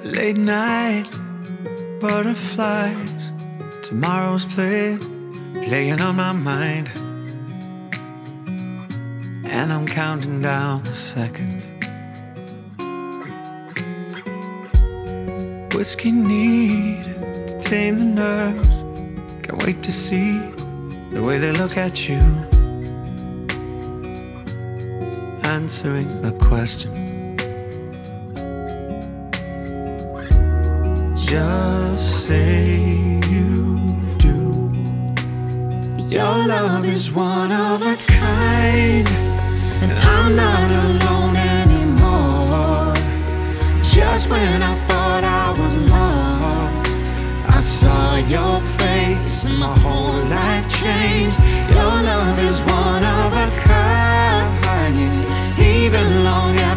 Late night butterflies, tomorrow's play playing on my mind, and I'm counting down the seconds. Whiskey need to tame the nerves. Can't wait to see the way they look at you, answering the question. Just say you do. Your love is one of a kind, and I'm not alone anymore. Just when I thought I was lost, I saw your face and my whole life changed. Your love is one of a kind, even long after